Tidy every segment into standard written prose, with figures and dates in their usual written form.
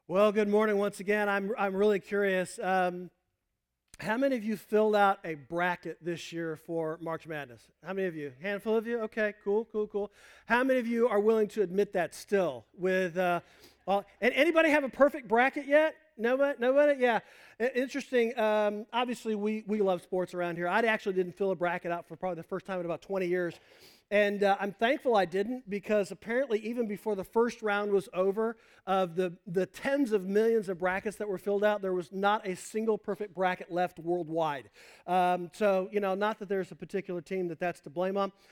Well, good morning once again. I'm really curious. How many of you filled out a bracket this year for March Madness? How many of you? Handful of you? Okay, cool. How many of you are willing to admit that still? And anybody have a perfect bracket yet? Nobody? Yeah. Interesting. Obviously, we love sports around here. I actually didn't fill a bracket out for probably the first time in about 20 years. And I'm thankful I didn't, because apparently even before the first round was over, of the tens of millions of brackets that were filled out, there was not a single perfect bracket left worldwide. Not that there's a particular team that's to blame on,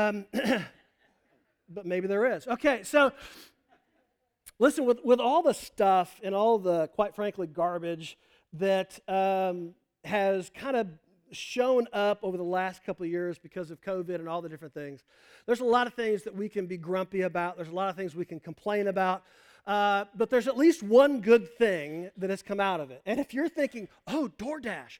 but maybe there is. Okay, so listen, with all the stuff and all the, quite frankly, garbage that has kind of shown up over the last couple of years because of COVID and all the different things, there's a lot of things that we can be grumpy about. There's a lot of things we can complain about. But there's at least one good thing that has come out of it. And if you're thinking, oh, DoorDash,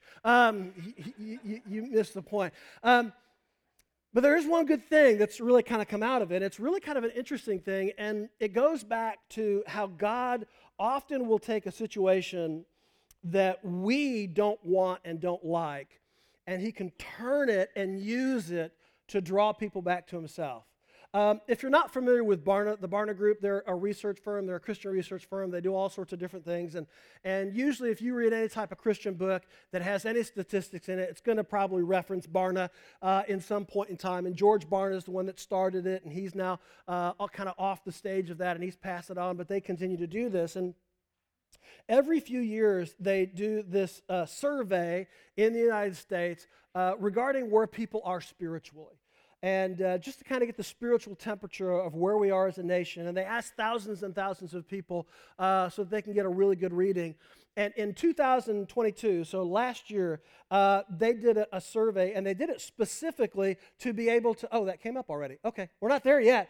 you missed the point. But there is one good thing that's really kind of come out of it. It's really kind of an interesting thing, and it goes back to how God often will take a situation that we don't want and don't like, and he can turn it and use it to draw people back to himself. If you're not familiar with Barna, the Barna Group, they're a research firm. They're a Christian research firm. They do all sorts of different things. And usually if you read any type of Christian book that has any statistics in it, it's going to probably reference Barna in some point in time. And George Barna is the one that started it, and he's now kind of off the stage of that, and he's passed it on, but they continue to do this. And every few years, they do this survey in the United States regarding where people are spiritually. And just to kind of get the spiritual temperature of where we are as a nation. And they ask thousands and thousands of people so that they can get a really good reading. And in 2022, so last year, they did a survey, and they did it specifically to be able to, oh, that came up already. Okay, we're not there yet.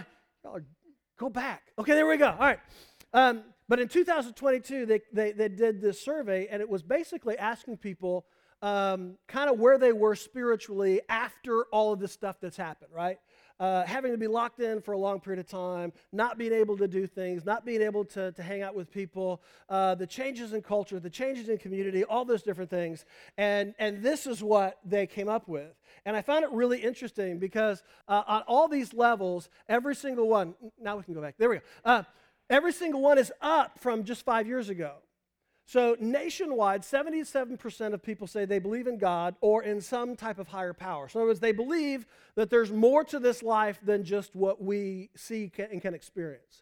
Go back. Okay, there we go. All right. But in 2022, they did this survey, and it was basically asking people kind of where they were spiritually after all of this stuff that's happened, right? Having to be locked in for a long period of time, not being able to do things, not being able to hang out with people, the changes in culture, the changes in community, all those different things. And this is what they came up with. And I found it really interesting because on all these levels, every single one, now we can go back, there we go. Every single one is up from just 5 years ago. So nationwide, 77% of people say they believe in God or in some type of higher power. So in other words, they believe that there's more to this life than just what we see and can experience.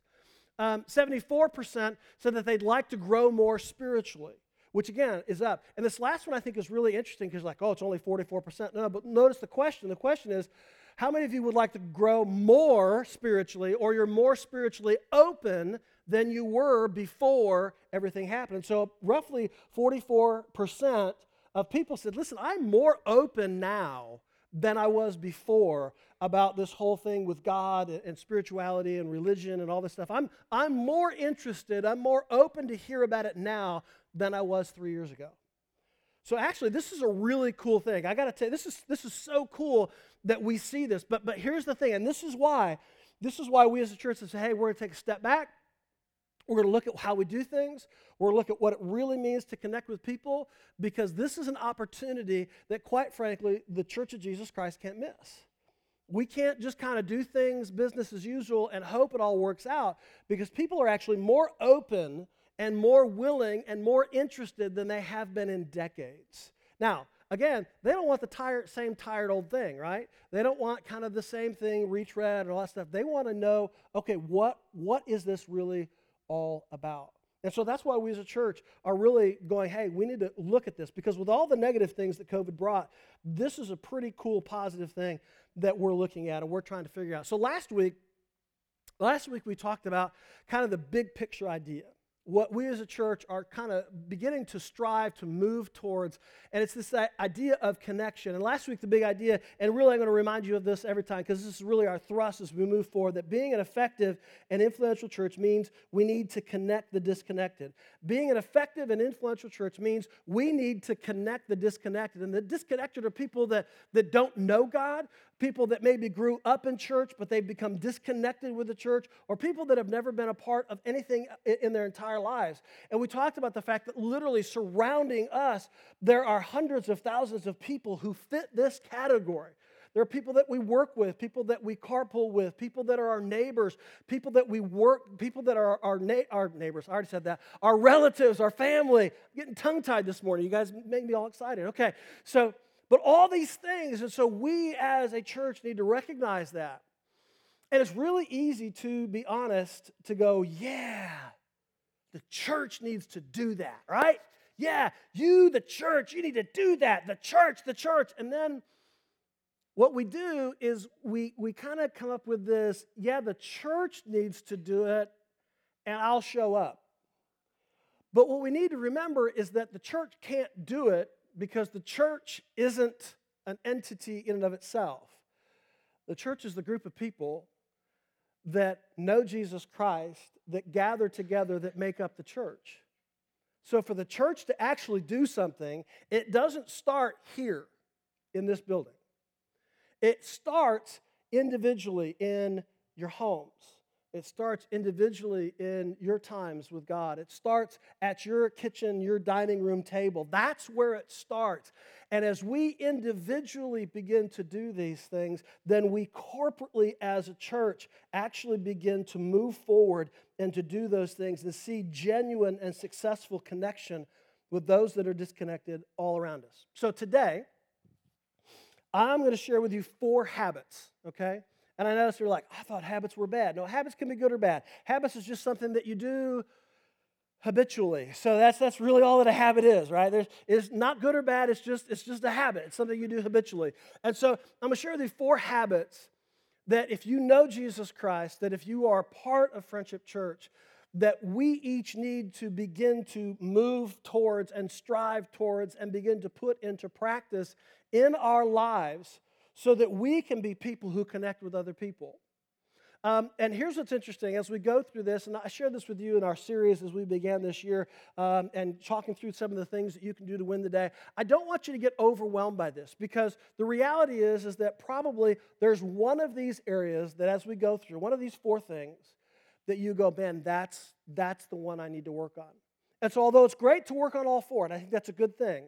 74% said that they'd like to grow more spiritually, which again is up. And this last one I think is really interesting because like, oh, it's only 44%. No, but notice the question. The question is, how many of you would like to grow more spiritually, or you're more spiritually open than you were before everything happened? So roughly 44% of people said, listen, I'm more open now than I was before about this whole thing with God and spirituality and religion and all this stuff. I'm more interested, I'm more open to hear about it now than I was 3 years ago. So actually, this is a really cool thing. I got to tell you, this is so cool that we see this. But here's the thing, and this is why we as a church say, hey, we're going to take a step back. We're going to look at how we do things. We're going to look at what it really means to connect with people, because this is an opportunity that, quite frankly, the Church of Jesus Christ can't miss. We can't just kind of do things business as usual and hope it all works out, because people are actually more open and more willing and more interested than they have been in decades. Now, again, they don't want the same tired old thing, right? They don't want kind of the same thing, retread and all that stuff. They want to know, okay, what is this really all about? And so that's why we as a church are really going, hey, we need to look at this, because with all the negative things that COVID brought, this is a pretty cool positive thing that we're looking at and we're trying to figure out. So last week we talked about kind of the big picture idea, what we as a church are kind of beginning to strive to move towards, and it's this idea of connection. And last week, the big idea, and really I'm going to remind you of this every time because this is really our thrust as we move forward, that being an effective and influential church means we need to connect the disconnected. Being an effective and influential church means we need to connect the disconnected. And the disconnected are people that don't know God, people that maybe grew up in church, but they've become disconnected with the church, or people that have never been a part of anything in their entire entire lives. And we talked about the fact that literally surrounding us, there are hundreds of thousands of people who fit this category. There are people that we work with, people that we carpool with, people that are our neighbors, people that we work, people that are our neighbors. I already said that. Our relatives, our family. I'm getting tongue-tied this morning. You guys make me all excited. Okay, so, but all these things, and so we as a church need to recognize that. And it's really easy, to be honest, to go, yeah, the church needs to do that, right? Yeah, you, the church, you need to do that. The church. And then what we do is we kind of come up with this, yeah, the church needs to do it, and I'll show up. But what we need to remember is that the church can't do it because the church isn't an entity in and of itself. The church is the group of people that know Jesus Christ, that gather together, that make up the church. So for the church to actually do something, it doesn't start here in this building. It starts individually in your homes. It starts individually in your times with God. It starts at your kitchen, your dining room table. That's where it starts. And as we individually begin to do these things, then we corporately as a church actually begin to move forward and to do those things and see genuine and successful connection with those that are disconnected all around us. So today, I'm going to share with you 4 habits, okay? And I noticed you're like, I thought habits were bad. No, habits can be good or bad. Habits is just something that you do habitually. So that's really all that a habit is, right? It's not good or bad. It's just a habit. It's something you do habitually. And so I'm going to share these 4 habits that if you know Jesus Christ, that if you are part of Friendship Church, that we each need to begin to move towards and strive towards and begin to put into practice in our lives so that we can be people who connect with other people. And here's what's interesting. As we go through this, and I shared this with you in our series as we began this year, and talking through some of the things that you can do to win the day, I don't want you to get overwhelmed by this, because the reality is that probably there's one of these areas that as we go through, one of these 4 things, that you go, man, that's the one I need to work on. And so although it's great to work on all 4, and I think that's a good thing,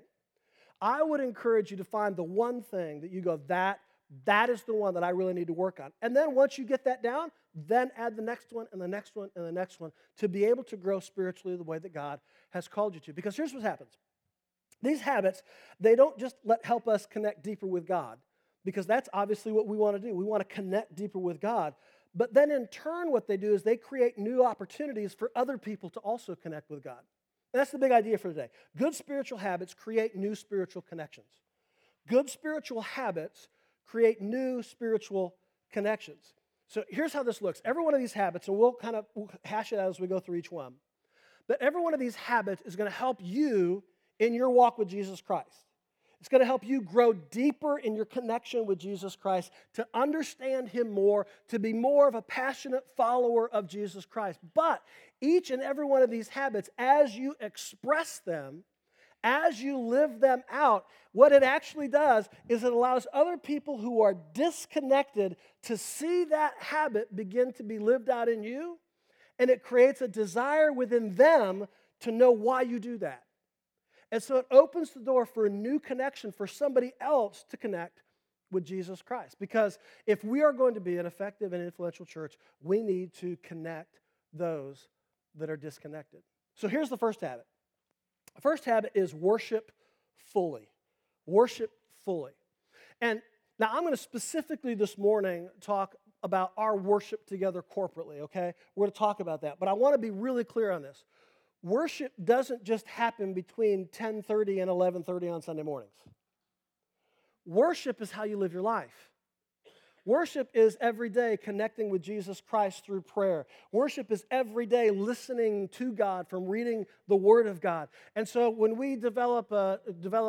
I would encourage you to find the one thing that you go, that is the one that I really need to work on. And then once you get that down, then add the next one and the next one and the next one to be able to grow spiritually the way that God has called you to. Because here's what happens. These habits, they don't just help us connect deeper with God, because that's obviously what we want to do. We want to connect deeper with God. But then in turn, what they do is they create new opportunities for other people to also connect with God. And that's the big idea for today. Good spiritual habits create new spiritual connections. Good spiritual habits create new spiritual connections. So here's how this looks. Every one of these habits, and we'll hash it out as we go through each one, but every one of these habits is going to help you in your walk with Jesus Christ. It's going to help you grow deeper in your connection with Jesus Christ, to understand Him more, to be more of a passionate follower of Jesus Christ. But each and every one of these habits, as you express them, as you live them out, what it actually does is it allows other people who are disconnected to see that habit begin to be lived out in you, and it creates a desire within them to know why you do that. And so it opens the door for a new connection for somebody else to connect with Jesus Christ. Because if we are going to be an effective and influential church, we need to connect those that are disconnected. So here's the first habit. The first habit is worship fully. Worship fully. And now I'm going to specifically this morning talk about our worship together corporately, okay? We're going to talk about that. But I want to be really clear on this. Worship doesn't just happen between 10:30 and 11:30 on Sunday mornings. Worship is how you live your life. Worship is every day connecting with Jesus Christ through prayer. Worship is every day listening to God from reading the Word of God. And so when we develop a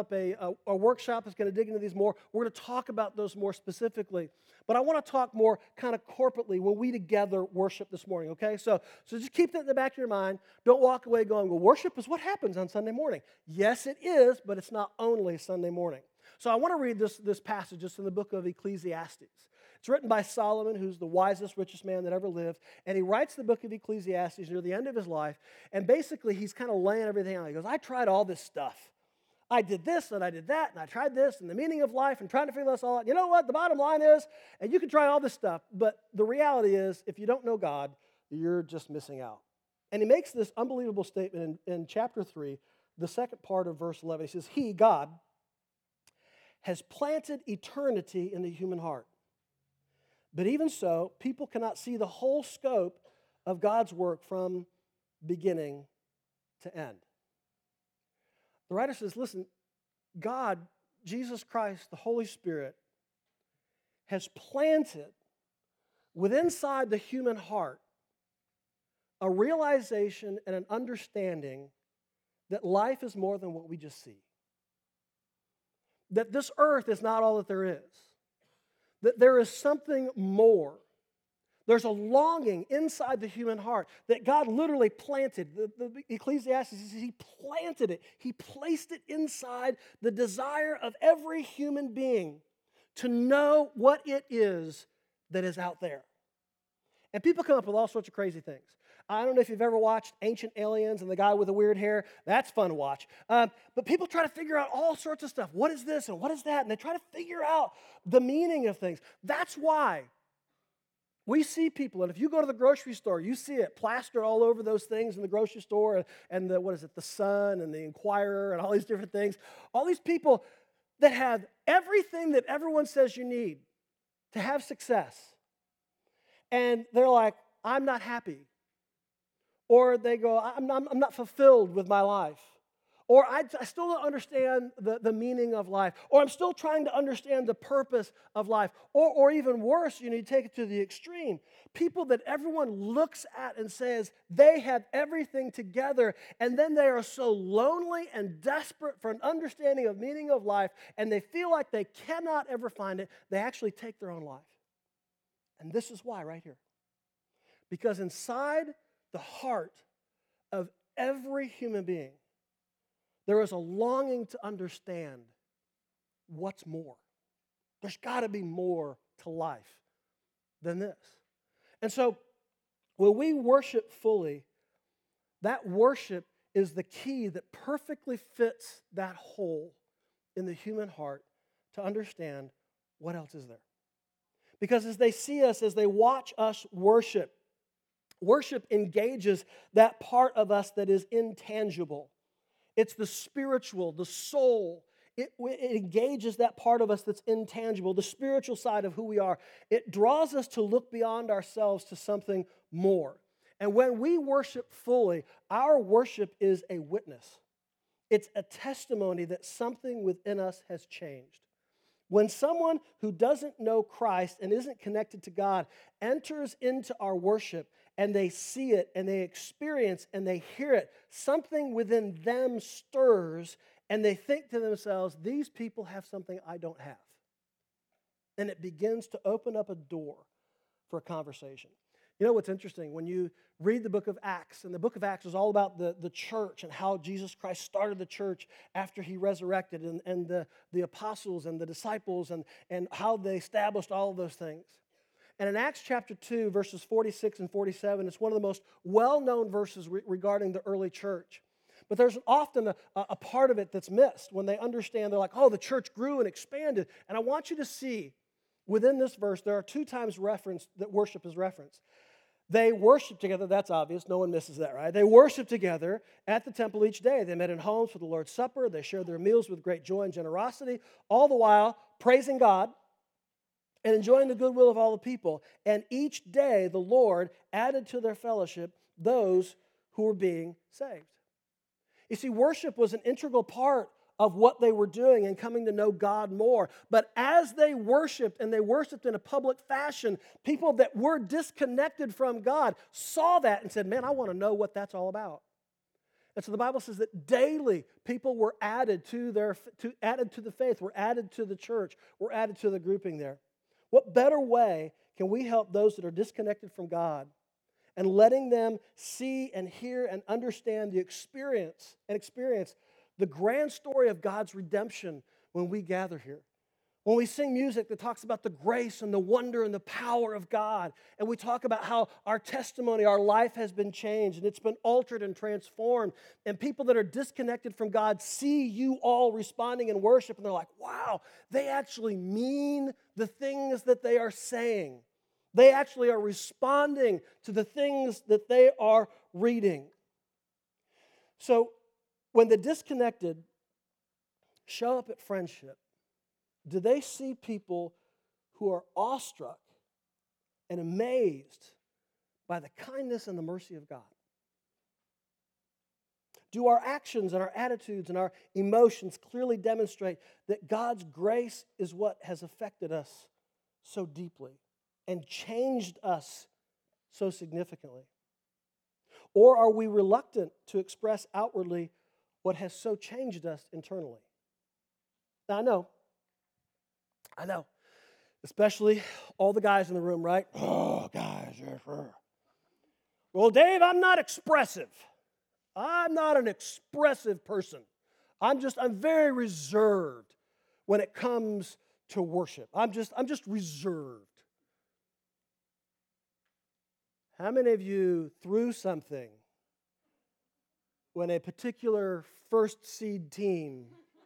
workshop that's going to dig into these more, we're going to talk about those more specifically. But I want to talk more kind of corporately when we together worship this morning, okay? So just keep that in the back of your mind. Don't walk away going, well, worship is what happens on Sunday morning. Yes, it is, but it's not only Sunday morning. So I want to read this passage. It's in the book of Ecclesiastes. It's written by Solomon, who's the wisest, richest man that ever lived. And he writes the book of Ecclesiastes near the end of his life. And basically, he's kind of laying everything out. He goes, I tried all this stuff. I did this and I did that and I tried this and the meaning of life and trying to figure this all out. You know what? The bottom line is, and you can try all this stuff, but the reality is, if you don't know God, you're just missing out. And he makes this unbelievable statement in chapter 3, the second part of verse 11. He says, He, God, has planted eternity in the human heart. But even so, people cannot see the whole scope of God's work from beginning to end. The writer says, listen, God, Jesus Christ, the Holy Spirit, has planted within inside the human heart a realization and an understanding that life is more than what we just see. That this earth is not all that there is. That there is something more. There's a longing inside the human heart that God literally planted. The Ecclesiastes says He planted it. He placed it inside the desire of every human being to know what it is that is out there. And people come up with all sorts of crazy things. I don't know if you've ever watched Ancient Aliens and the guy with the weird hair. That's fun to watch. But people try to figure out all sorts of stuff. What is this and what is that? And they try to figure out the meaning of things. That's why we see people, and if you go to the grocery store, you see it plastered all over those things in the grocery store, and the Sun and the Inquirer and all these different things. All these people that have everything that everyone says you need to have success. And they're like, I'm not happy. Or they go, I'm not fulfilled with my life. Or I still don't understand the meaning of life. Or I'm still trying to understand the purpose of life. Or even worse, you take it to the extreme. People that everyone looks at and says they have everything together, and then they are so lonely and desperate for an understanding of meaning of life, and they feel like they cannot ever find it, they actually take their own life. And this is why right here. Because inside the heart of every human being, there is a longing to understand what's more. There's got to be more to life than this. And so when we worship fully, that worship is the key that perfectly fits that hole in the human heart to understand what else is there. Because as they see us, as they watch us worship, worship engages that part of us that is intangible. It's the spiritual, the soul. It engages that part of us that's intangible, the spiritual side of who we are. It draws us to look beyond ourselves to something more. And when we worship fully, our worship is a witness. It's a testimony that something within us has changed. When someone who doesn't know Christ and isn't connected to God enters into our worship and they see it and they experience and they hear it, something within them stirs and they think to themselves, these people have something I don't have. And it begins to open up a door for a conversation. You know what's interesting? When you read the book of Acts, and the book of Acts is all about the church and how Jesus Christ started the church after He resurrected, and the apostles and the disciples and how they established all of those things. And in Acts chapter 2, verses 46 and 47, it's one of the most well-known verses regarding the early church. But there's often a part of it that's missed when they understand. They're like, oh, the church grew and expanded. And I want you to see within this verse, there are 2 times referenced that worship is referenced. They worshiped together, that's obvious, no one misses that, right? They worshiped together at the temple each day. They met in homes for the Lord's Supper. They shared their meals with great joy and generosity, all the while praising God and enjoying the goodwill of all the people. And each day the Lord added to their fellowship those who were being saved. You see, worship was an integral part of what they were doing and coming to know God more. But as they worshiped, and they worshiped in a public fashion, people that were disconnected from God saw that and said, man, I want to know what that's all about. And so the Bible says that daily people were added to the faith, were added to the church, were added to the grouping there. What better way can we help those that are disconnected from God and letting them see and hear and understand the experience the grand story of God's redemption when we gather here? When we sing music that talks about the grace and the wonder and the power of God, and we talk about how our testimony, our life has been changed and it's been altered and transformed, and people that are disconnected from God see you all responding in worship, and they're like, wow, they actually mean the things that they are saying. They actually are responding to the things that they are reading. So when the disconnected show up at Friendship, do they see people who are awestruck and amazed by the kindness and the mercy of God? Do our actions and our attitudes and our emotions clearly demonstrate that God's grace is what has affected us so deeply and changed us so significantly? Or are we reluctant to express outwardly what has so changed us internally? Now, I know, especially all the guys in the room, right? Oh, guys, yes, sir. Well, Dave, I'm not expressive. I'm not an expressive person. I'm very reserved when it comes to worship. I'm just reserved. How many of you threw something when a particular first seed team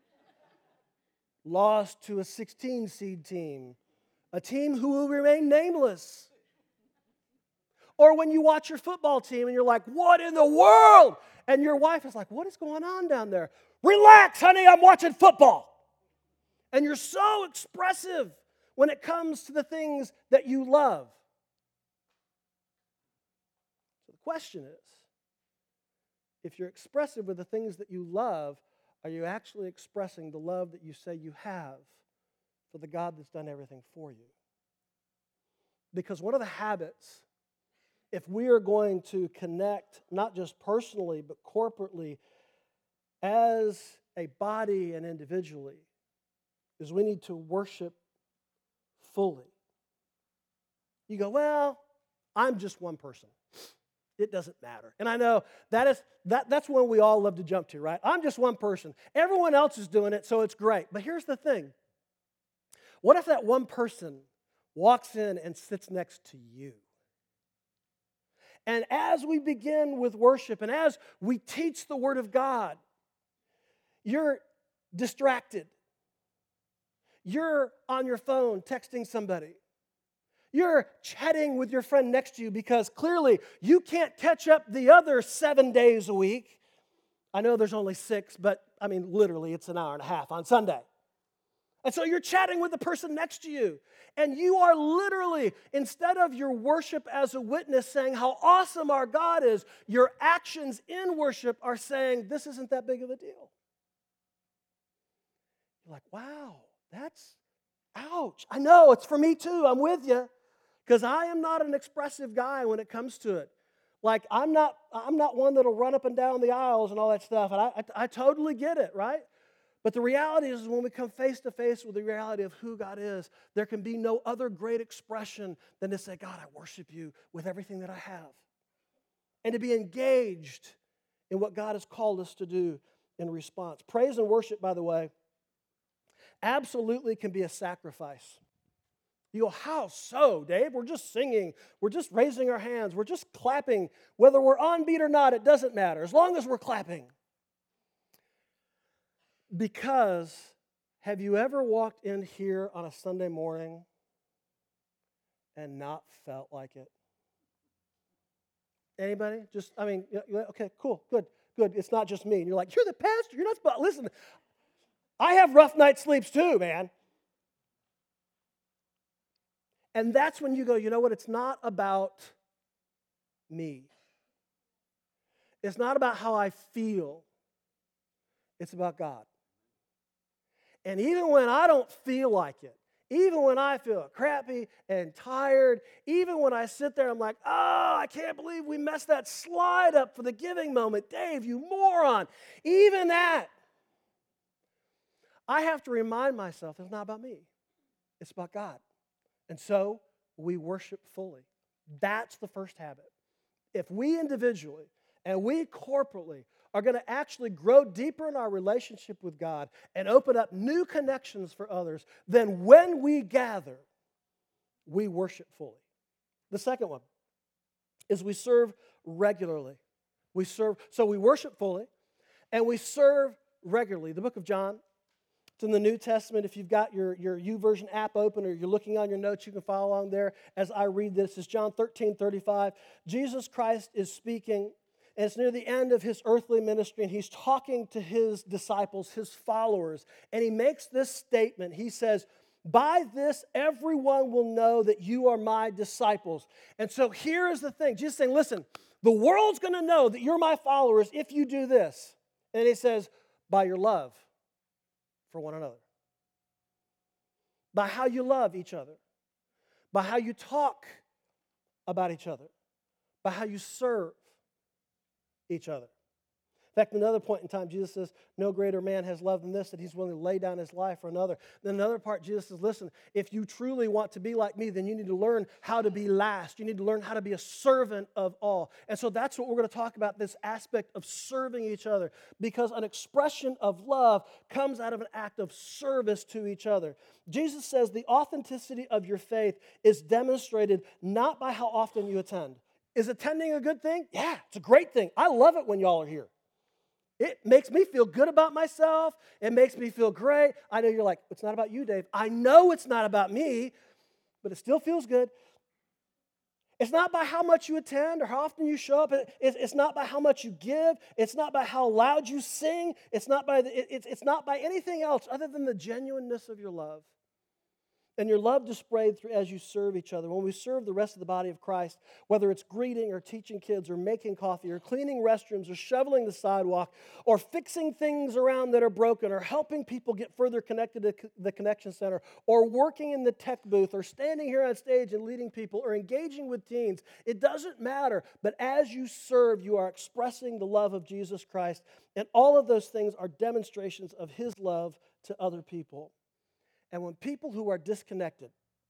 lost to a 16 seed team, a team who will remain nameless? Or when you watch your football team and you're like, what in the world? And your wife is like, what is going on down there? Relax, honey, I'm watching football. And you're so expressive when it comes to the things that you love. So the question is, if you're expressive with the things that you love, are you actually expressing the love that you say you have for the God that's done everything for you? Because one of the habits, if we are going to connect, not just personally, but corporately, as a body and individually, is we need to worship fully. You go, well, I'm just one person. It doesn't matter. And I know that's when we all love to jump to, right? I'm just one person. Everyone else is doing it, so it's great. But here's the thing. What if that one person walks in and sits next to you? And as we begin with worship and as we teach the Word of God, you're distracted. You're on your phone texting somebody. You're chatting with your friend next to you because clearly you can't catch up the other 7 days a week. I know there's only 6, but I mean, literally, it's an hour and a half on Sunday. And so you're chatting with the person next to you. And you are literally, instead of your worship as a witness saying how awesome our God is, your actions in worship are saying, this isn't that big of a deal. You're like, wow, that's, ouch. I know, it's for me too. I'm with you. Because I am not an expressive guy when it comes to it. Like, I'm not one that'll run up and down the aisles and all that stuff. And I totally get it, right? But the reality is when we come face to face with the reality of who God is, there can be no other great expression than to say, God, I worship you with everything that I have. And to be engaged in what God has called us to do in response. Praise and worship, by the way, absolutely can be a sacrifice. You go, how so, Dave? We're just singing. We're just raising our hands. We're just clapping. Whether we're on beat or not, it doesn't matter, as long as we're clapping. Because have you ever walked in here on a Sunday morning and not felt like it? Anybody? Okay, cool, good. It's not just me. And you're like, you're the pastor. You're not supposed. Listen, I have rough night sleeps too, man. And that's when you go, you know what? It's not about me. It's not about how I feel. It's about God. And even when I don't feel like it, even when I feel crappy and tired, even when I sit there, I'm like, oh, I can't believe we messed that slide up for the giving moment. Dave, you moron. Even that, I have to remind myself it's not about me. It's about God. And so we worship fully. That's the first habit. If we individually and we corporately are going to actually grow deeper in our relationship with God and open up new connections for others, then when we gather, we worship fully. The second one is we serve regularly. So we worship fully and we serve regularly. The book of John, it's in the New Testament. If you've got your YouVersion app open or you're looking on your notes, you can follow along there as I read this. It's John 13:35. Jesus Christ is speaking, and it's near the end of his earthly ministry, and he's talking to his disciples, his followers, and he makes this statement. He says, "By this, everyone will know that you are my disciples." And so here is the thing. Jesus is saying, listen, the world's going to know that you're my followers if you do this. And he says, by your love for one another, by how you love each other, by how you talk about each other, by how you serve each other. In fact, another point in time, Jesus says, no greater man has love than this, that he's willing to lay down his life for another. Then another part, Jesus says, listen, if you truly want to be like me, then you need to learn how to be last. You need to learn how to be a servant of all. And so that's what we're going to talk about, this aspect of serving each other, because an expression of love comes out of an act of service to each other. Jesus says the authenticity of your faith is demonstrated not by how often you attend. Is attending a good thing? Yeah, it's a great thing. I love it when y'all are here. It makes me feel good about myself. It makes me feel great. I know you're like, it's not about you, Dave. I know it's not about me, but it still feels good. It's not by how much you attend or how often you show up. It's not by how much you give. It's not by how loud you sing. It's not by anything else other than the genuineness of your love. And your love displayed through as you serve each other. When we serve the rest of the body of Christ, whether it's greeting or teaching kids or making coffee or cleaning restrooms or shoveling the sidewalk or fixing things around that are broken or helping people get further connected to the Connection Center or working in the tech booth or standing here on stage and leading people or engaging with teens, it doesn't matter. But as you serve, you are expressing the love of Jesus Christ. And all of those things are demonstrations of his love to other people. And when people who are disconnected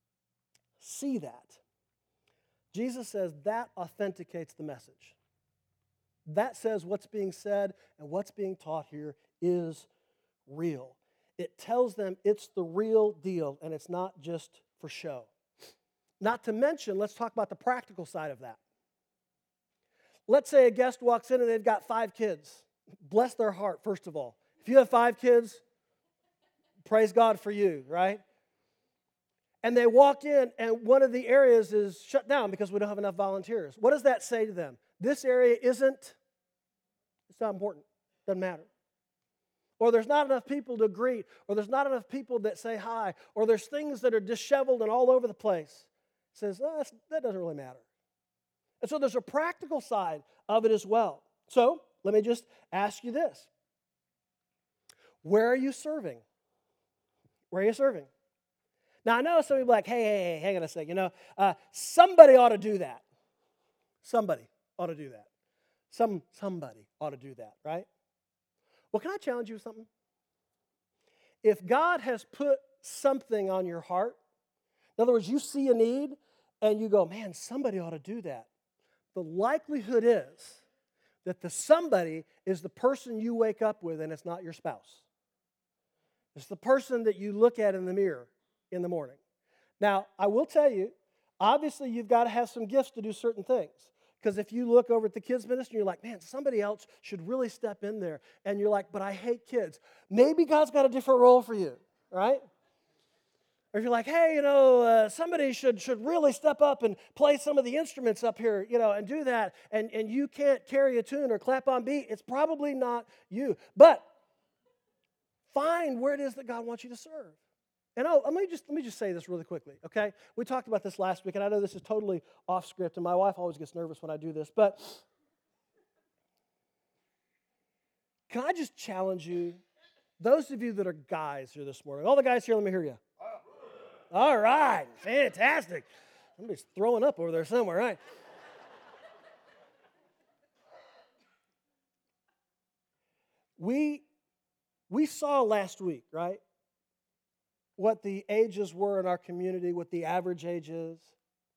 see that, Jesus says that authenticates the message. That says what's being said and what's being taught here is real. It tells them it's the real deal and it's not just for show. Not to mention, let's talk about the practical side of that. Let's say a guest walks in and they've got 5 kids. Bless their heart, first of all. If you have 5 kids, praise God for you, right? And they walk in, and one of the areas is shut down because we don't have enough volunteers. What does that say to them? This area it's not important. Doesn't matter. Or there's not enough people to greet, or there's not enough people that say hi, or there's things that are disheveled and all over the place. It says, that doesn't really matter. And so there's a practical side of it as well. So let me just ask you this. Where are you serving? Where are you serving? Now, I know some people are like, hey, hang on a second. Somebody ought to do that. Somebody ought to do that. Somebody ought to do that, right? Well, can I challenge you with something? If God has put something on your heart, in other words, you see a need and you go, man, somebody ought to do that. The likelihood is that the somebody is the person you wake up with and it's not your spouse. It's the person that you look at in the mirror in the morning. Now, I will tell you, obviously you've got to have some gifts to do certain things. Because if you look over at the kids ministry, you're like, man, somebody else should really step in there. And you're like, but I hate kids. Maybe God's got a different role for you, right? Or if you're like, hey, somebody should really step up and play some of the instruments up here, and do that. And you can't carry a tune or clap on beat. It's probably not you. But find where it is that God wants you to serve. And let me just say this really quickly, okay? We talked about this last week, and I know this is totally off script, and my wife always gets nervous when I do this, but can I just challenge you, those of you that are guys here this morning, all the guys here, let me hear you. All right, fantastic. Somebody's throwing up over there somewhere, right? We saw last week, right, what the ages were in our community, what the average age is.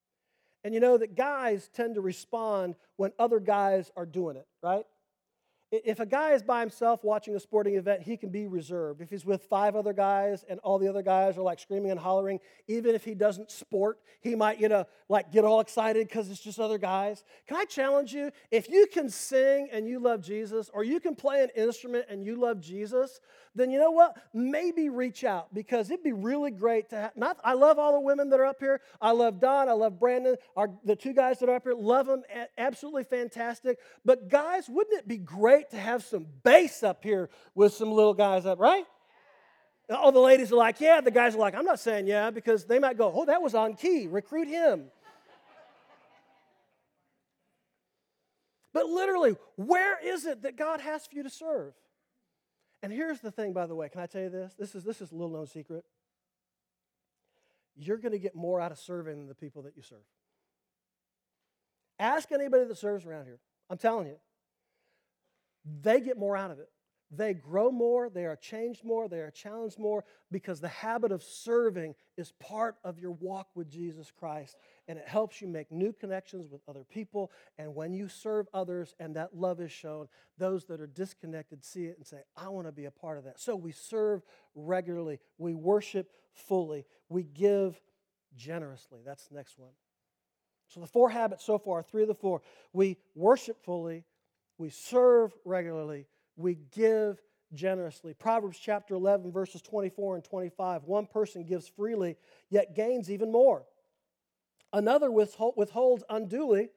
And you know that guys tend to respond when other guys are doing it, right? if a guy is by himself watching a sporting event, he can be reserved. If he's with 5 other guys and all the other guys are like screaming and hollering, even if he doesn't sport, he might, like get all excited because it's just other guys. Can I challenge you? If you can sing and you love Jesus, or you can play an instrument and you love Jesus, then you know what? Maybe reach out, because it'd be really great to have. I love all the women that are up here. I love Don. I love Brandon. The 2 guys that are up here, love them. Absolutely fantastic. But guys, wouldn't it be great to have some bass up here with some little guys up, right? All the ladies are like, yeah. The guys are like, I'm not saying yeah, because they might go, oh, that was on key. Recruit him. But literally, where is it that God has for you to serve? And here's the thing, by the way. Can I tell you this? This is a little known secret. You're going to get more out of serving than the people that you serve. Ask anybody that serves around here. I'm telling you. They get more out of it. They grow more. They are changed more. They are challenged more, because the habit of serving is part of your walk with Jesus Christ. And it helps you make new connections with other people. And when you serve others and that love is shown, those that are disconnected see it and say, I want to be a part of that. So we serve regularly. We worship fully. We give generously. That's the next one. So the 4 habits so far, 3 of the 4. We worship fully. We serve regularly. We give generously. Proverbs chapter 11, verses 24 and 25. One person gives freely, yet gains even more. Another withholds unduly,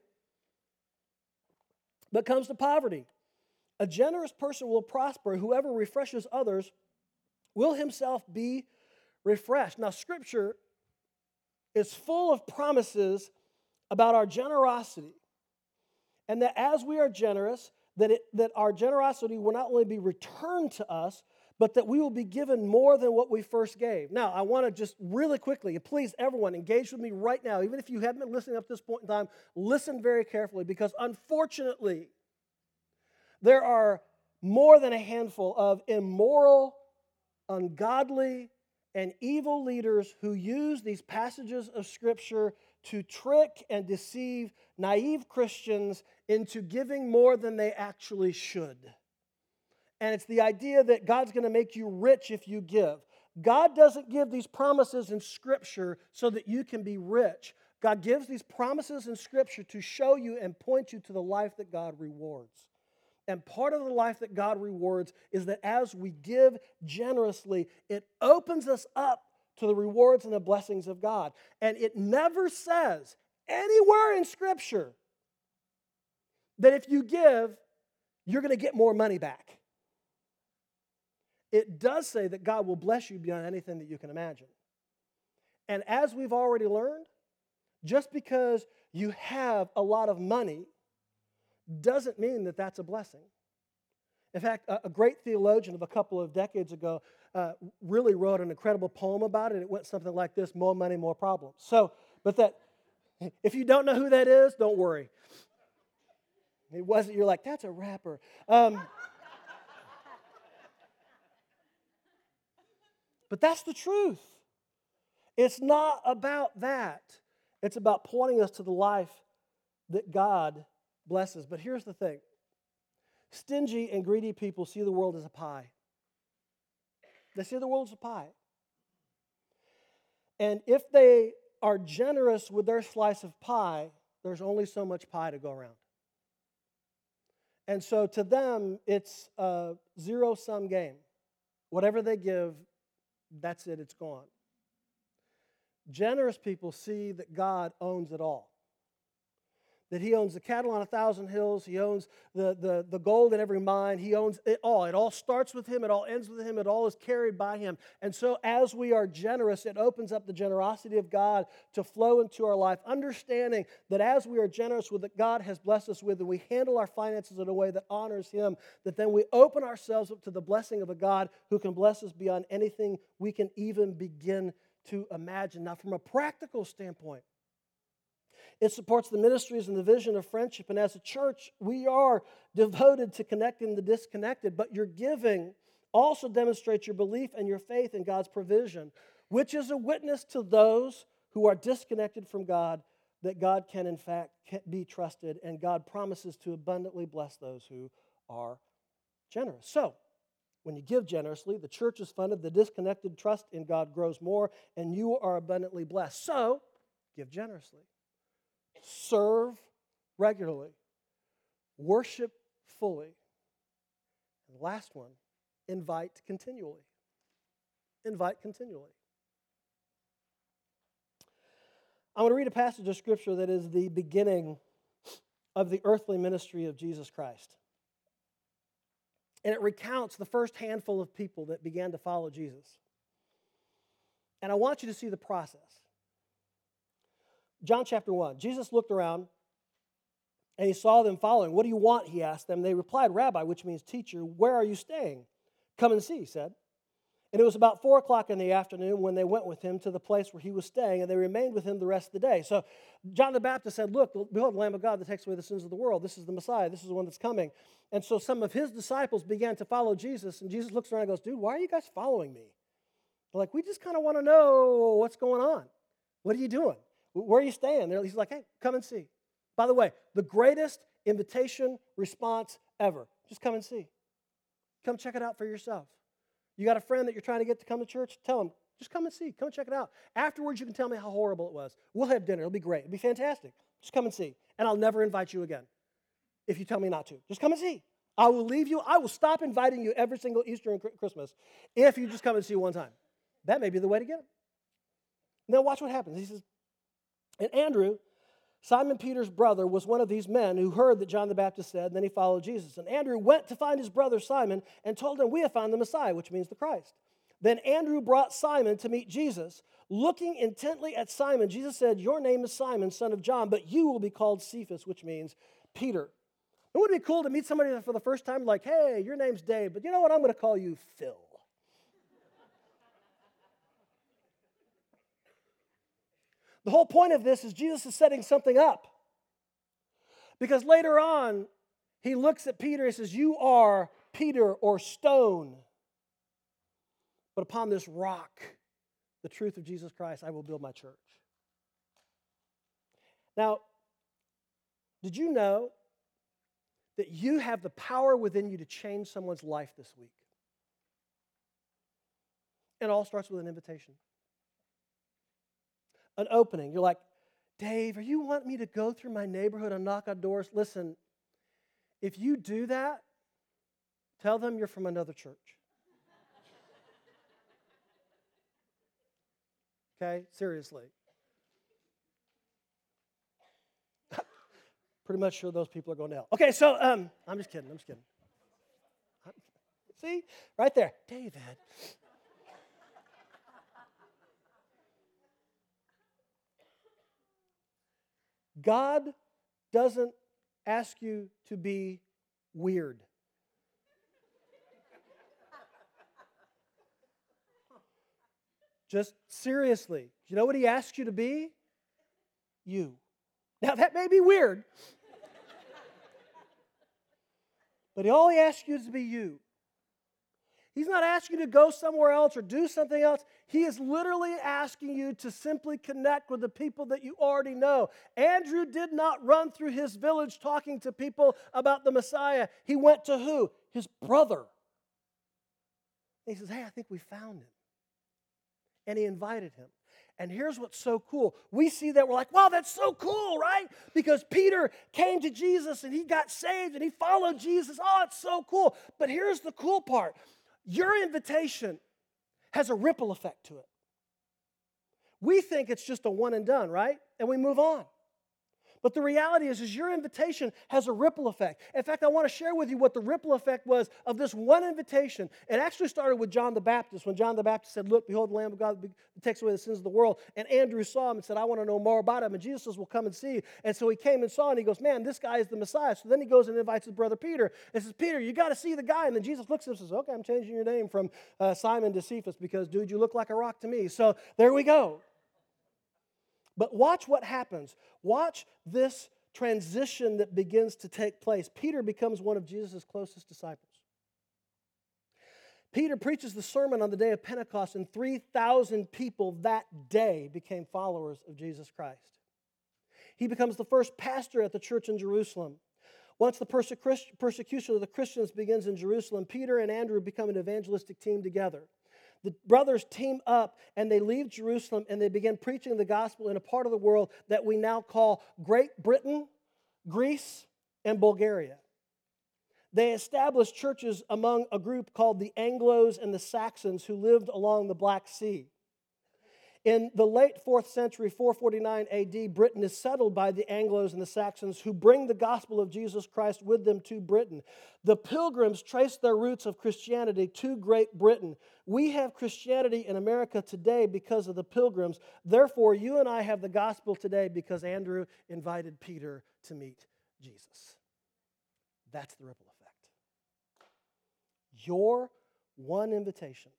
but comes to poverty. A generous person will prosper. Whoever refreshes others will himself be refreshed. Now, Scripture is full of promises about our generosity, and that as we are generous, that our generosity will not only be returned to us, but that we will be given more than what we first gave. Now, I want to just really quickly, please, everyone, engage with me right now. Even if you haven't been listening up to this point in time, listen very carefully, because unfortunately, there are more than a handful of immoral, ungodly, and evil leaders who use these passages of Scripture to trick and deceive naive Christians into giving more than they actually should. And it's the idea that God's going to make you rich if you give. God doesn't give these promises in Scripture so that you can be rich. God gives these promises in Scripture to show you and point you to the life that God rewards. And part of the life that God rewards is that as we give generously, it opens us up to the rewards and the blessings of God. And it never says anywhere in Scripture that if you give, you're going to get more money back. It does say that God will bless you beyond anything that you can imagine. And as we've already learned, just because you have a lot of money doesn't mean that that's a blessing. In fact, a great theologian of a couple of decades ago really wrote an incredible poem about it. It went something like this: more money, more problems. If you don't know who that is, don't worry. It wasn't, you're like, that's a rapper. But that's the truth. It's not about that. It's about pointing us to the life that God blesses. But here's the thing. Stingy and greedy people see the world as a pie. They see the world as a pie. And if they are generous with their slice of pie, there's only so much pie to go around. And so to them, it's a zero-sum game. Whatever they give, that's it, it's gone. Generous people see that God owns it all. That He owns the cattle on 1,000 hills. He owns the gold in every mine. He owns it all. It all starts with Him. It all ends with Him. It all is carried by Him. And so as we are generous, it opens up the generosity of God to flow into our life, understanding that as we are generous with what God has blessed us with, and we handle our finances in a way that honors Him, that then we open ourselves up to the blessing of a God who can bless us beyond anything we can even begin to imagine. Now, from a practical standpoint, it supports the ministries and the vision of friendship. And as a church, we are devoted to connecting the disconnected. But your giving also demonstrates your belief and your faith in God's provision, which is a witness to those who are disconnected from God that God can, in fact, be trusted. And God promises to abundantly bless those who are generous. So, when you give generously, the church is funded, the disconnected trust in God grows more, and you are abundantly blessed. So, give generously. Serve regularly. Worship fully. And the last one, invite continually. Invite continually. I want to read a passage of Scripture that is the beginning of the earthly ministry of Jesus Christ. And it recounts the first handful of people that began to follow Jesus. And I want you to see the process. John chapter 1, Jesus looked around and he saw them following. What do you want? He asked them. They replied, Rabbi, which means teacher, where are you staying? Come and see, he said. And it was about 4 o'clock in the afternoon when they went with him to the place where he was staying, and they remained with him the rest of the day. So John the Baptist said, look, behold, the Lamb of God that takes away the sins of the world. This is the Messiah. This is the one that's coming. And so some of his disciples began to follow Jesus, and Jesus looks around and goes, dude, why are you guys following me? They're like, we just kind of want to know what's going on. What are you doing? Where are you staying? He's like, hey, come and see. By the way, the greatest invitation response ever. Just come and see. Come check it out for yourself. You got a friend that you're trying to get to come to church? Tell him, just come and see. Come and check it out. Afterwards, you can tell me how horrible it was. We'll have dinner. It'll be great. It'll be fantastic. Just come and see. And I'll never invite you again if you tell me not to. Just come and see. I will leave you. I will stop inviting you every single Easter and Christmas if you just come and see one time. That may be the way to get him. Now watch what happens. He says, and Andrew, Simon Peter's brother, was one of these men who heard that John the Baptist said, and then he followed Jesus. And Andrew went to find his brother Simon and told him, we have found the Messiah, which means the Christ. Then Andrew brought Simon to meet Jesus. Looking intently at Simon, Jesus said, your name is Simon, son of John, but you will be called Cephas, which means Peter. It would be cool to meet somebody for the first time like, hey, your name's Dave, but you know what? I'm going to call you Phil. The whole point of this is Jesus is setting something up. Because later on, he looks at Peter and says, you are Peter or stone. But upon this rock, the truth of Jesus Christ, I will build my church. Now, did you know that you have the power within you to change someone's life this week? It all starts with an invitation. An opening. You're like, Dave, are you wanting me to go through my neighborhood and knock on doors? Listen, if you do that, tell them you're from another church. Okay? Seriously. Pretty much sure those people are going to hell. Okay, so I'm just kidding. See? Right there. David. God doesn't ask you to be weird. Just seriously. You know what he asks you to be? You. Now that may be weird. But all he asks you is to be you. He's not asking you to go somewhere else or do something else. He is literally asking you to simply connect with the people that you already know. Andrew did not run through his village talking to people about the Messiah. He went to who? His brother. And he says, hey, I think we found him. And he invited him. And here's what's so cool. We see that, we're like, wow, that's so cool, right? Because Peter came to Jesus and he got saved and he followed Jesus. Oh, it's so cool. But here's the cool part. Your invitation has a ripple effect to it. We think it's just a one and done, right? And we move on. But the reality is your invitation has a ripple effect. In fact, I want to share with you what the ripple effect was of this one invitation. It actually started with John the Baptist, when John the Baptist said, look, behold the Lamb of God that takes away the sins of the world. And Andrew saw him and said, I want to know more about him. And Jesus says, well, come and see. And so he came and saw, and he goes, man, this guy is the Messiah. So then he goes and invites his brother Peter and says, Peter, you got to see the guy. And then Jesus looks at him and says, okay, I'm changing your name from Simon to Cephas because, dude, you look like a rock to me. So there we go. But watch what happens. Watch this transition that begins to take place. Peter becomes one of Jesus' closest disciples. Peter preaches the sermon on the day of Pentecost, and 3,000 people that day became followers of Jesus Christ. He becomes the first pastor at the church in Jerusalem. Once the persecution of the Christians begins in Jerusalem, Peter and Andrew become an evangelistic team together. The brothers team up and they leave Jerusalem and they begin preaching the gospel in a part of the world that we now call Great Britain, Greece, and Bulgaria. They established churches among a group called the Anglos and the Saxons who lived along the Black Sea. In the late 4th century, 449 AD, Britain is settled by the Anglos and the Saxons who bring the gospel of Jesus Christ with them to Britain. The Pilgrims traced their roots of Christianity to Great Britain. We have Christianity in America today because of the Pilgrims. Therefore, you and I have the gospel today because Andrew invited Peter to meet Jesus. That's the ripple effect. Your one invitation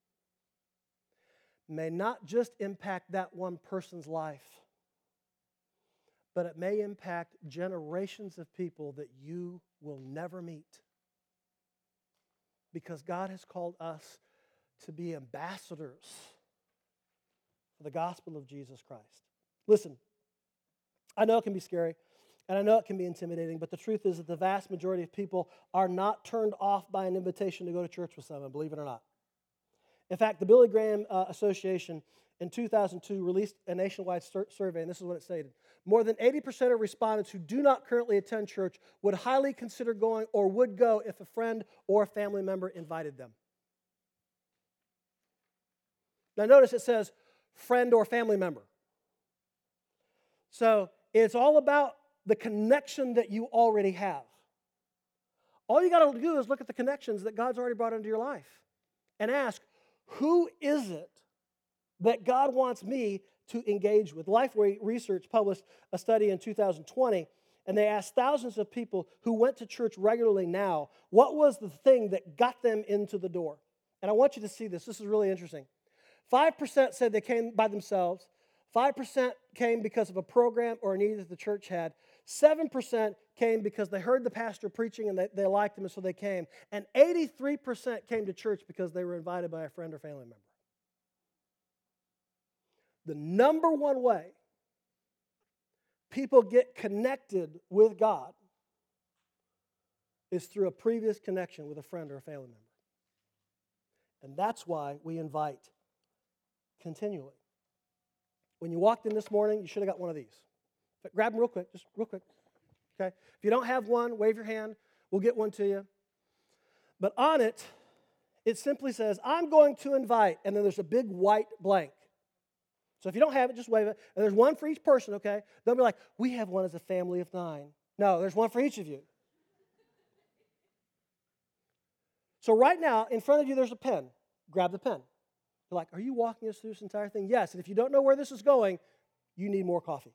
may not just impact that one person's life, but it may impact generations of people that you will never meet. Because God has called us to be ambassadors for the gospel of Jesus Christ. Listen, I know it can be scary, and I know it can be intimidating, but the truth is that the vast majority of people are not turned off by an invitation to go to church with someone, believe it or not. In fact, the Billy Graham Association in 2002 released a nationwide survey, and this is what it stated. More than 80% of respondents who do not currently attend church would highly consider going or would go if a friend or a family member invited them. Now notice it says friend or family member. So it's all about the connection that you already have. All you got to do is look at the connections that God's already brought into your life and ask, who is it that God wants me to engage with? Lifeway Research published a study in 2020, and they asked thousands of people who went to church regularly now, what was the thing that got them into the door? And I want you to see this. This is really interesting. 5% said they came by themselves. 5% came because of a program or a need that the church had. 7% came because they heard the pastor preaching and they liked him, and so they came. And 83% came to church because they were invited by a friend or family member. The number one way people get connected with God is through a previous connection with a friend or a family member. And that's why we invite continually. When you walked in this morning, you should have got one of these. But grab them real quick, just real quick. Okay? If you don't have one, wave your hand. We'll get one to you. But on it, it simply says, I'm going to invite, and then there's a big white blank. So if you don't have it, just wave it. And there's one for each person, okay? Don't be like, we have one as a family of 9. No, there's one for each of you. So right now, in front of you, there's a pen. Grab the pen. You're like, are you walking us through this entire thing? Yes, and if you don't know where this is going, you need more coffee.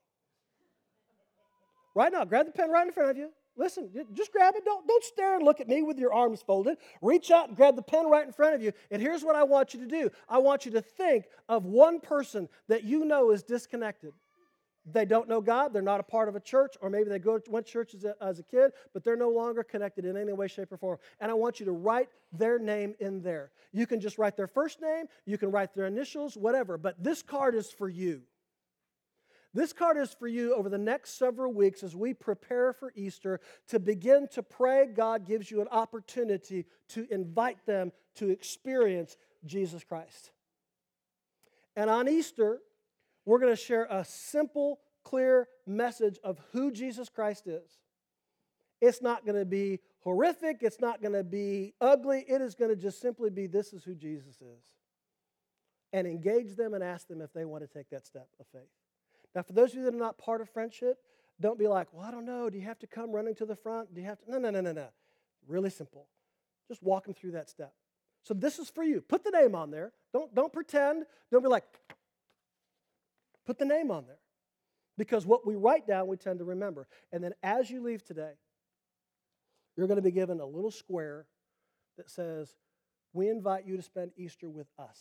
Right now, grab the pen right in front of you. Listen, just grab it. Don't stare and look at me with your arms folded. Reach out and grab the pen right in front of you. And here's what I want you to do. I want you to think of one person that you know is disconnected. They don't know God. They're not a part of a church, or maybe they went to church as a kid, but they're no longer connected in any way, shape, or form. And I want you to write their name in there. You can just write their first name. You can write their initials, whatever. But this card is for you. This card is for you over the next several weeks as we prepare for Easter to begin to pray. God gives you an opportunity to invite them to experience Jesus Christ. And on Easter, we're going to share a simple, clear message of who Jesus Christ is. It's not going to be horrific. It's not going to be ugly. It is going to just simply be, this is who Jesus is. And engage them and ask them if they want to take that step of faith. Now, for those of you that are not part of Friendship, don't be like, well, I don't know. Do you have to come running to the front? Do you have to? No. Really simple. Just walk them through that step. So this is for you. Put the name on there. Don't pretend. Don't be like, put the name on there. Because what we write down, we tend to remember. And then as you leave today, you're going to be given a little square that says, we invite you to spend Easter with us.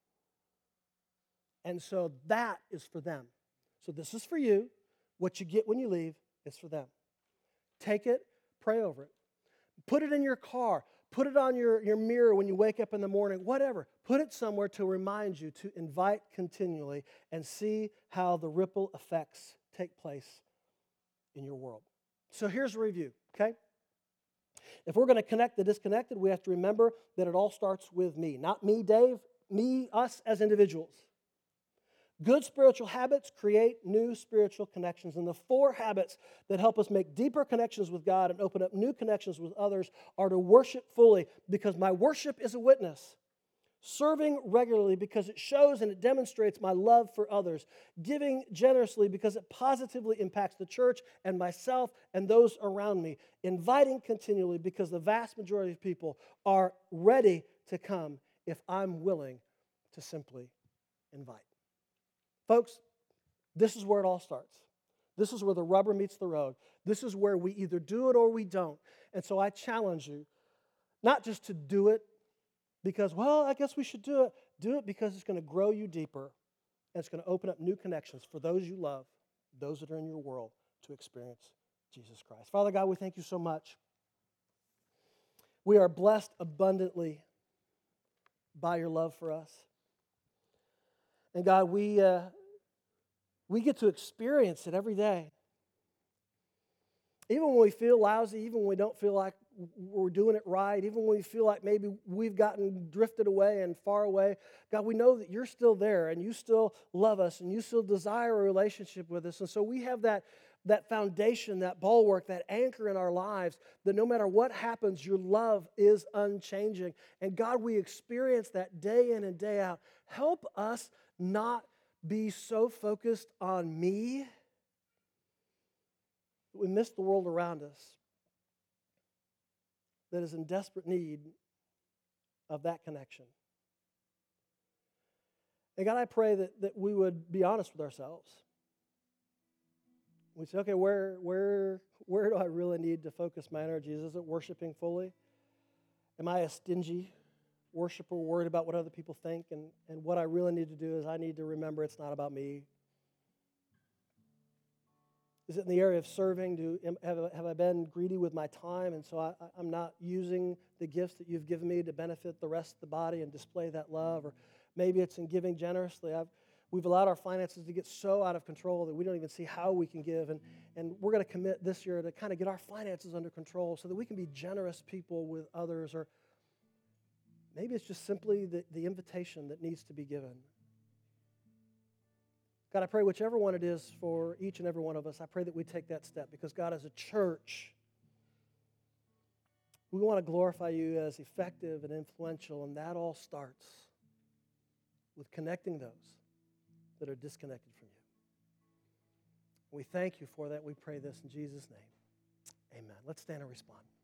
And so that is for them. So this is for you. What you get when you leave is for them. Take it, pray over it. Put it in your car. Put it on your mirror when you wake up in the morning, whatever. Put it somewhere to remind you to invite continually and see how the ripple effects take place in your world. So here's a review. Okay? If we're going to connect the disconnected, we have to remember that it all starts with me. Not me, Dave, me, us as individuals. Good spiritual habits create new spiritual connections. And the 4 habits that help us make deeper connections with God and open up new connections with others are to worship fully, because my worship is a witness. Serving regularly because it shows and it demonstrates my love for others. Giving generously because it positively impacts the church and myself and those around me. Inviting continually because the vast majority of people are ready to come if I'm willing to simply invite. Folks, this is where it all starts. This is where the rubber meets the road. This is where we either do it or we don't. And so I challenge you not just to do it because, well, I guess we should do it. Do it because it's going to grow you deeper, and it's going to open up new connections for those you love, those that are in your world, to experience Jesus Christ. Father God, we thank you so much. We are blessed abundantly by your love for us. And God, we get to experience it every day. Even when we feel lousy, even when we don't feel like we're doing it right, even when we feel like maybe we've gotten drifted away and far away, God, we know that you're still there and you still love us and you still desire a relationship with us. And so we have that foundation, that bulwark, that anchor in our lives, that no matter what happens, your love is unchanging. And God, we experience that day in and day out. Help us not be so focused on me that we miss the world around us that is in desperate need of that connection. And God, I pray that we would be honest with ourselves. We say, okay, where do I really need to focus my energies? Is it worshiping fully? Am I a stingy worshiper, worried about what other people think? And what I really need to do is I need to remember it's not about me. Is it in the area of serving? Have I been greedy with my time, and so I'm not using the gifts that you've given me to benefit the rest of the body and display that love? Or maybe it's in giving generously. We've allowed our finances to get so out of control that we don't even see how we can give. And we're going to commit this year to kind of get our finances under control so that we can be generous people with others. Or maybe it's just simply the invitation that needs to be given. God, I pray whichever one it is for each and every one of us, I pray that we take that step because, God, as a church, we want to glorify you as effective and influential, and that all starts with connecting those that are disconnected from you. We thank you for that. We pray this in Jesus' name. Amen. Let's stand and respond.